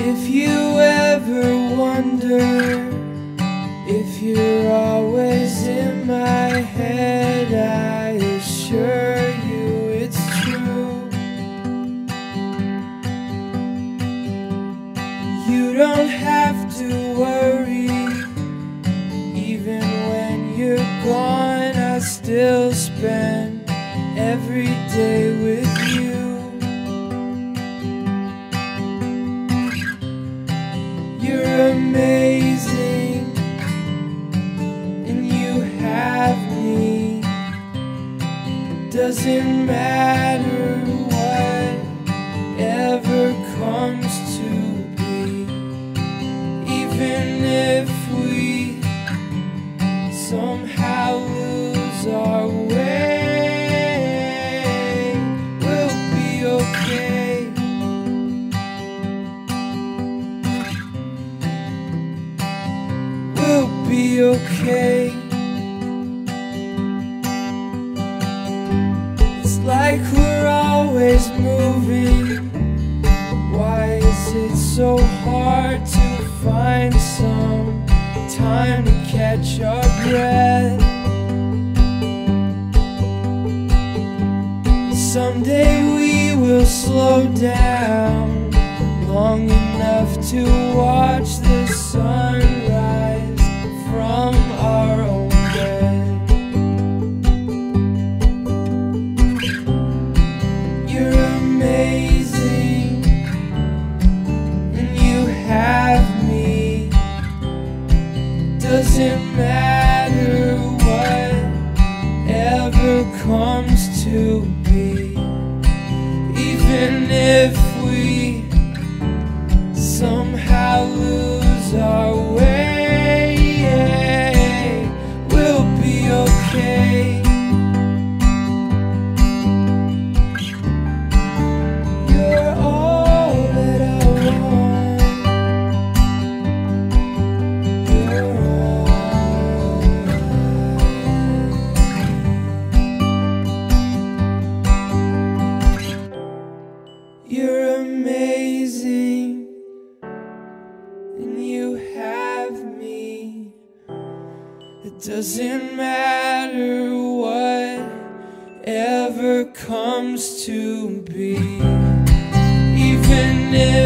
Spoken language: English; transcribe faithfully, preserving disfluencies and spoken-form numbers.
If you ever wonder if you're always in my head, I assure you it's true. You don't have to worry, even when you're gone, I still spend every day with you. You're amazing, and you have me. Doesn't matter whatever comes to be. Even if we somehow lose our way, we'll be okay. We'll be okay. It's like we're always moving. Why is it so hard to find some time to catch our breath? Someday we will slow down long enough to watch the sunrise from our own bed. You're amazing, and you have me. Doesn't matter whatever comes to be. Even if we somehow lose our way, we'll be okay. You're all that I want. You're all. You're amazing, and you have me. It doesn't matter whatever comes to be. Even if